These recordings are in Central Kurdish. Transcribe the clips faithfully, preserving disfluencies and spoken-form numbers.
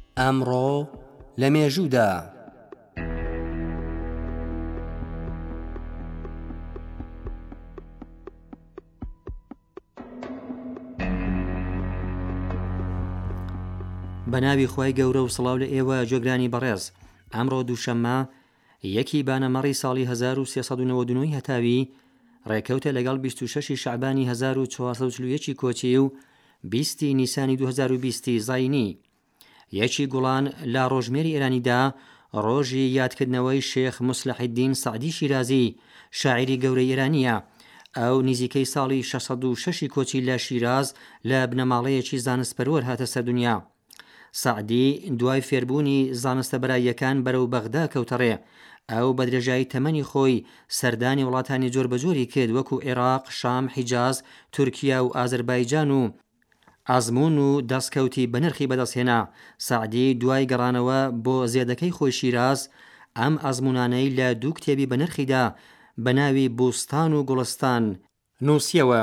ئەمڕۆ لە مێژوودا بەناوی خوای گەورە و سڵاو لە ئێوە جێگرانی بەڕێز. ئەمڕۆ دووشەممە یەکی بانەمەڕی ساڵی هەزار و سێسەد و نەوەت و نۆ هەتاوی ڕێکەوتە لەگەڵ بیست و شەشی شەعبانی هەزار و چوارسەد و چل و یەکی کۆچی و بیستی نیسانی دوو هەزار و بیستی زاینی. یەکی گوڵان لە ڕۆژمێری ئێرانیدا ڕۆژی یادکردنەوەی شێخ موسلەحیددین سەعدی شیرازی شاعیری گەورەی ئێرانیە. ئەو نزیکەی ساڵی شەشسەد و شەشی کۆچی لە شیراز لە بنەماڵەیەکی زانستپەروەر هاتە سەر دنیا. سەعدی دوای فێربوونی زانستە بەراییەکان بەرەو بەغدا کەوتەڕێ. ئەو بە درێژایی تەمەنی خۆی سەردانی وڵاتانی جۆربەجۆری کرد وەکو عێراق، شام، حیجاز، تورکیا و ئازەربایجان و ئازمون و دەستکەوتی بە نرخی بەدەستهێنا. سەعدی دوای گەڕانەوە بۆ زێدەکەی خۆی شیراز ئەم ئازمونانەی لە دوو کتێبی بە نرخیدا بە ناوی بوستان و گوڵستان نووسیەوە.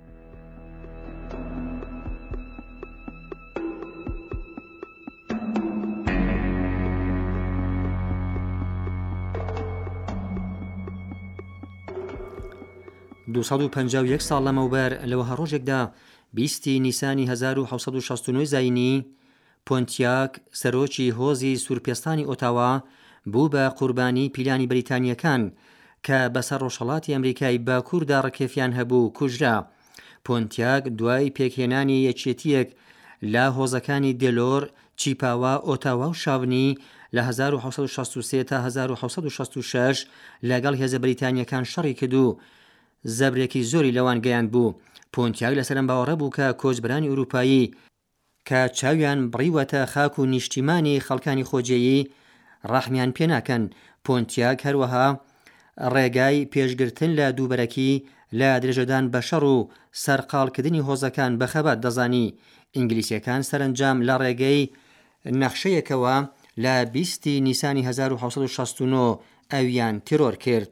دووسەد و پەنجا و یەک ساڵ لەمەوبەر لەوەها ڕۆژێکدا بیستی نیسانی هەزار و حەوسەد و شەست و نۆ زاینی پۆنتیاک سەرۆکی هۆزی سوورپێستانی ئۆتاوا بوو بە قوربانی پیلانی بەریتانیەکان کە بەسەر ڕۆژهەڵاتی ئەمریکای باکووردا ڕکێفیان هەبوو کوژرا. پۆنتیاک دوای پێکهێنانی یەکێتیەک لە هۆزەکانی دێلۆر، چیپاوا، ئۆتاوا و شاونی لە هەزار و حەوسەد و شەست و سێ تا هەزار و حەوسەد و شەست و شەش لەگەڵ هێزە بەریتانیەکان شەڕی کردو زەبرێکی زۆری لەوان گەیاند بوو. پۆنتیاک لەسەرم باوەڕە بوو کە کۆچبەرانی ئوروپایی کە چاویان بڕیوەتە خاک و نیشتیمانی خەڵکانی خۆجێیی ڕەحمیان پێ ناکەن. پۆنتیاک هەروەها ڕێگای پێشگرتن لە دووبەرەکی لە درێژەدان بە شەڕ و سەرقاڵکردنی هۆزەکان بەخەبات دەزانی. ئینگلیسیەکان سەرنجام لە ڕێگەی نەخشەیەکەوە لە بیستی نیسانی هەزار و حەوسەد و شەست و نۆ ئەویان تیرۆر کرد.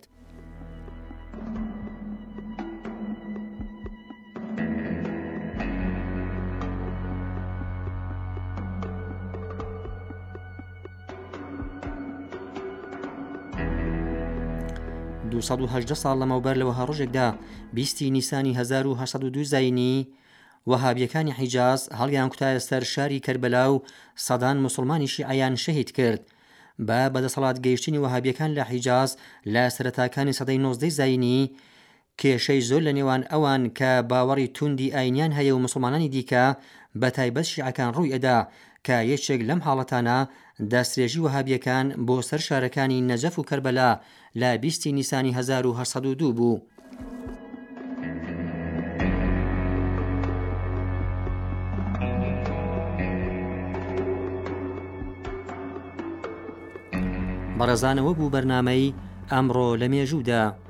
دووسەد و هەژدە ساڵ لەمەوبەر لەوەها ڕۆژێکدا بیستی نیسانی هەزار و هەشت سەد و دوو زاینی وەهابیەکانی حیجاز هەڵیان کوتایە سەر شاری کەربەلا و سەدان موسڵمانی شیعەیان شەهید کرد. بە بەدەسەڵات گەیشتنی وەهابیەکان لە حیجاز لە سەرەتاکانی سەدەی نۆزدەی زاینی کێشەی زۆر لە نێوان ئەوان کە باوەڕی توندی ئاینیان هەیە و موسڵمانانی دیکە بە تایبەت شیعەکان ڕووی ئەدا کە یەکێک لەم حاڵەتانە دەستێژی وەهابیەکان بۆ سەر شارەکانی نەجەف و کەربەلا لە بیستی نیسانی هەزار و هەشت سەد و دوو بوو. بەڕێزانەوە بوو بەرنامەی ئەمڕۆ لە مێژوودا.